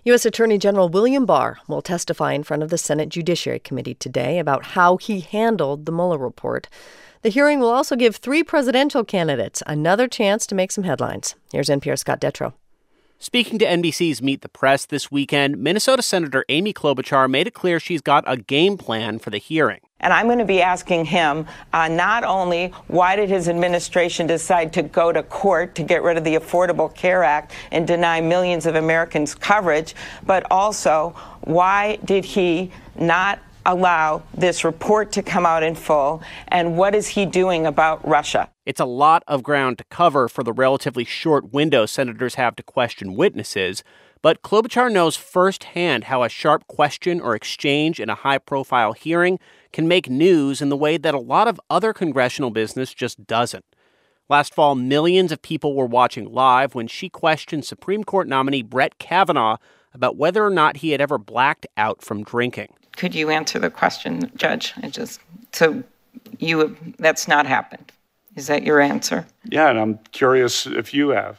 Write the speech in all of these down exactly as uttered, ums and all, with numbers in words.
U S. Attorney General William Barr will testify in front of the Senate Judiciary Committee today about how he handled the Mueller report. The hearing will also give three presidential candidates another chance to make some headlines. Here's N P R's Scott Detrow. Speaking to N B C's Meet the Press this weekend, Minnesota Senator Amy Klobuchar made it clear she's got a game plan for the hearing. And I'm going to be asking him uh, not only why did his administration decide to go to court to get rid of the Affordable Care Act and deny millions of Americans coverage, but also why did he not allow this report to come out in full, and what is he doing about Russia? It's a lot of ground to cover for the relatively short window senators have to question witnesses, but Klobuchar knows firsthand how a sharp question or exchange in a high-profile hearing can make news in the way that a lot of other congressional business just doesn't. Last fall, millions of people were watching live when she questioned Supreme Court nominee Brett Kavanaugh about whether or not he had ever blacked out from drinking. Could you answer the question, Judge? I just so you have, that's not happened. Is that your answer? Yeah, and I'm curious if you have.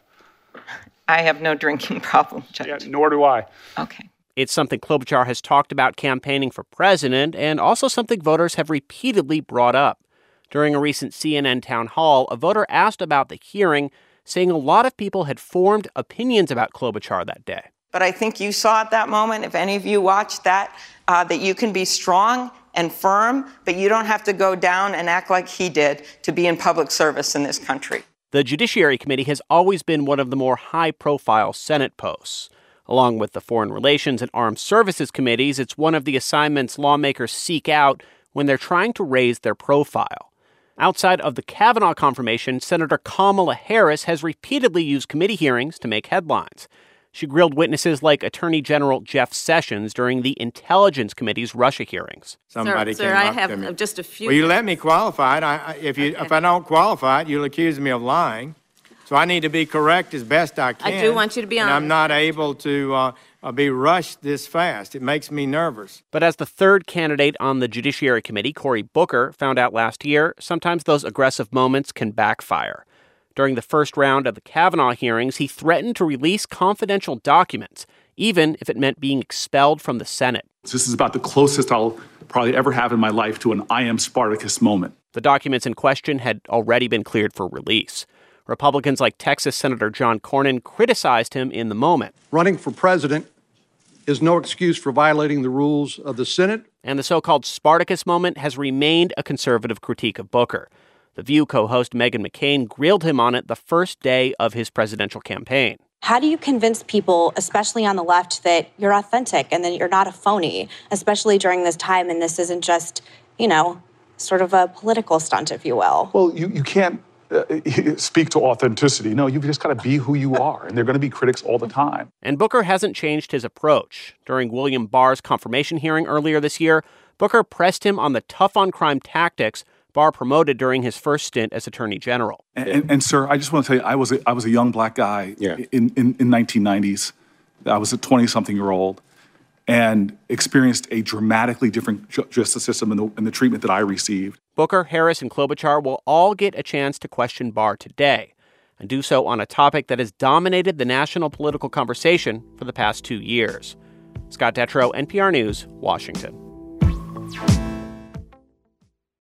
I have no drinking problem, Judge. Yeah, nor do I. Okay. It's something Klobuchar has talked about campaigning for president, and also something voters have repeatedly brought up. During a recent C N N town hall, a voter asked about the hearing, saying a lot of people had formed opinions about Klobuchar that day. But I think you saw at that moment, if any of you watched that, uh, that you can be strong and firm, but you don't have to go down and act like he did to be in public service in this country. The Judiciary Committee has always been one of the more high-profile Senate posts. Along with the Foreign Relations and Armed Services Committees, it's one of the assignments lawmakers seek out when they're trying to raise their profile. Outside of the Kavanaugh confirmation, Senator Kamala Harris has repeatedly used committee hearings to make headlines. She grilled witnesses like Attorney General Jeff Sessions during the Intelligence Committee's Russia hearings. Somebody sir, sir, came I up have to me. just a few. Well, you let me qualify it. I, I, if you, Okay. if I don't qualify it, you'll accuse me of lying. So I need to be correct as best I can. I do want you to be and honest. I'm not able to uh, uh, be rushed this fast. It makes me nervous. But as the third candidate on the Judiciary Committee, Cory Booker, found out last year, sometimes those aggressive moments can backfire. During the first round of the Kavanaugh hearings, he threatened to release confidential documents, even if it meant being expelled from the Senate. This is about the closest I'll probably ever have in my life to an I am Spartacus moment. The documents in question had already been cleared for release. Republicans like Texas Senator John Cornyn criticized him in the moment. Running for president is no excuse for violating the rules of the Senate. And the so-called Spartacus moment has remained a conservative critique of Booker. The View co-host Meghan McCain grilled him on it the first day of his presidential campaign. How do you convince people, especially on the left, that you're authentic and that you're not a phony, especially during this time and this isn't just, you know, sort of a political stunt, if you will? Well, you, you can't uh, speak to authenticity. No, you've just got to be who you are, and they're going to be critics all the time. And Booker hasn't changed his approach. During William Barr's confirmation hearing earlier this year, Booker pressed him on the tough-on-crime tactics Barr promoted during his first stint as Attorney General. And, and, and sir, I just want to tell you, I was a, I was a young black guy Yeah. in, in, in nineteen nineties. I was a twenty-something-year-old and experienced a dramatically different ju- justice system in the, in the treatment that I received. Booker, Harris, and Klobuchar will all get a chance to question Barr today, and do so on a topic that has dominated the national political conversation for the past two years. Scott Detrow, N P R News, Washington.